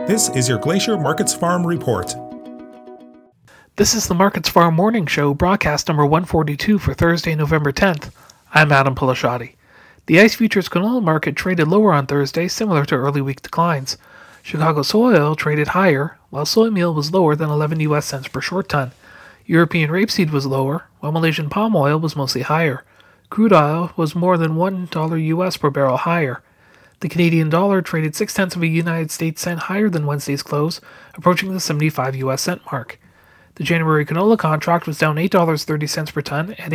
This is your Glacier Markets Farm Report. This is the Markets Farm Morning Show, broadcast number 142 for Thursday, November 10th. I'm Adam Pilasciatti. The ICE Futures canola market traded lower on Thursday, similar to early week declines. Chicago soy oil traded higher, while soy meal was lower than 11 US cents per short ton. European rapeseed was lower, while Malaysian palm oil was mostly higher. Crude oil was more than $1 US per barrel higher. The Canadian dollar traded 0.6 of a United States cent higher than Wednesday's close, approaching the 75 US cent mark. The January canola contract was down $8.30 per ton at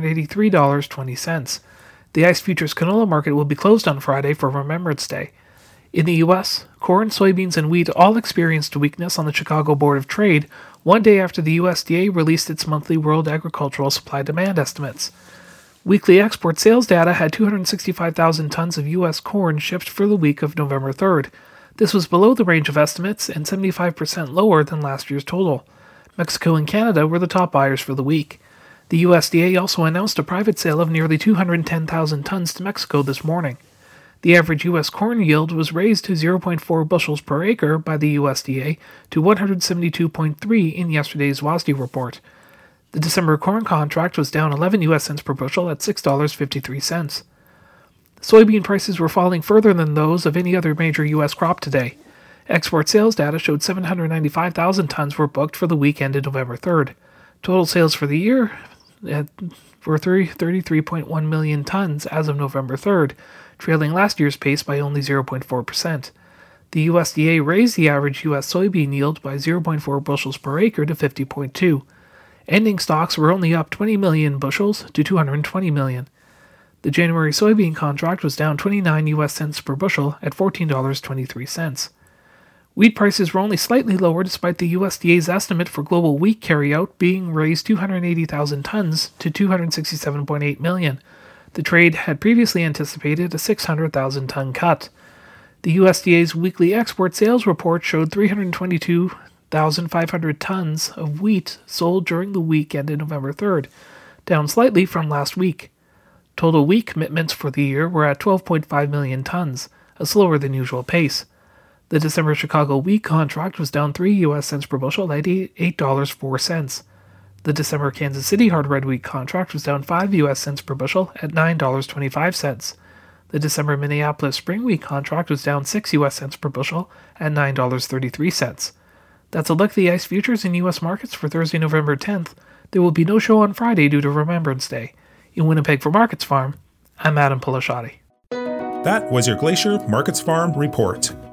$883.20. The ICE Futures canola market will be closed on Friday for Remembrance Day. In the U.S., corn, soybeans, and wheat all experienced weakness on the Chicago Board of Trade one day after the USDA released its monthly World Agricultural Supply-Demand estimates. Weekly export sales data had 265,000 tons of U.S. corn shipped for the week of November 3rd. This was below the range of estimates and 75% lower than last year's total. Mexico and Canada were the top buyers for the week. The USDA also announced a private sale of nearly 210,000 tons to Mexico this morning. The average U.S. corn yield was raised to 0.4 bushels per acre by the USDA to 172.3 in yesterday's WASDE report. The December corn contract was down 11 US cents per bushel at $6.53. Soybean prices were falling further than those of any other major U.S. crop today. Export sales data showed 795,000 tons were booked for the week ended November 3rd. Total sales for the year were 33.1 million tons as of November 3rd, trailing last year's pace by only 0.4%. The USDA raised the average U.S. soybean yield by 0.4 bushels per acre to 50.2. Ending stocks were only up 20 million bushels to 220 million. The January soybean contract was down 29 US cents per bushel at $14.23. Wheat prices were only slightly lower despite the USDA's estimate for global wheat carryout being raised 280,000 tons to 267.8 million. The trade had previously anticipated a 600,000 ton cut. The USDA's weekly export sales report showed 322,500 tons of wheat sold during the week ended November 3rd, down slightly from last week. Total wheat commitments for the year were at 12.5 million tons, a slower than usual pace. The December Chicago wheat contract was down 3 US cents per bushel at $8.04. The December Kansas City hard red wheat contract was down 5 US cents per bushel at $9.25. The December Minneapolis spring wheat contract was down 6 US cents per bushel at $9.33. That's a look at the ICE futures in U.S. markets for Thursday, November 10th. There will be no show on Friday due to Remembrance Day. In Winnipeg for Markets Farm, I'm Adam Pilasciatti. That was your Glacier Markets Farm Report.